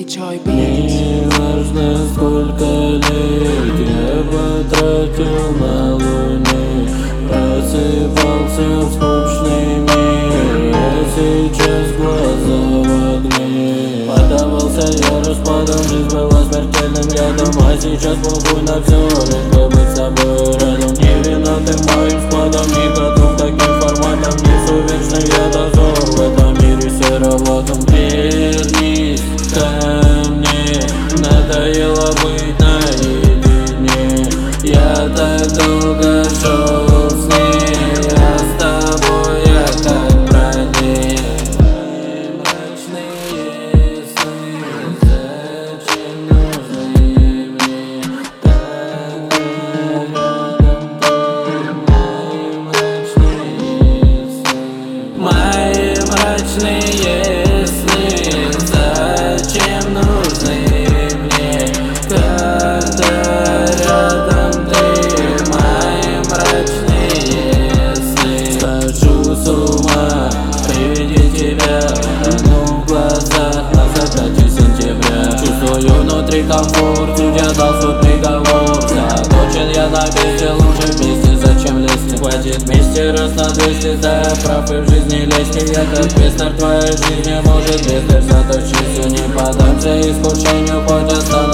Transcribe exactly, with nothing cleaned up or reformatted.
Joy Beats. Не важно, сколько лет я потратил на луне, просыпался в скучный мир, я сейчас глаза в огне. Поддавался я распадом, жизнь была смертельным рядом, а сейчас похуй на все, лишь бы быть с тобой рядом. Не виноватым моим спадом, не готов к таким форматам, несу вечный я дозор в этом мире сероватом. Вернись ко мне, надоело быть наедине, я так долго шел с ней, а с тобой я как броне. Мои мрачные сны, зачем нужны мне, когда рядом ты? Мои мрачные сны, зачем нужны мне, когда рядом ты? Мои мрачные сны. Схожу с ума при виде тебя, тону в глазах на закате сентября. Чувствую внутри комфорт, судья дал свой приговор. Заточен я на месте, лучше вместе, зачем лезть? Хватит вместе, раз на двести, да, прав и в жизни лезть. Я как пестер твоей жизни, может без заточить, не подамся искушению, хоть останусь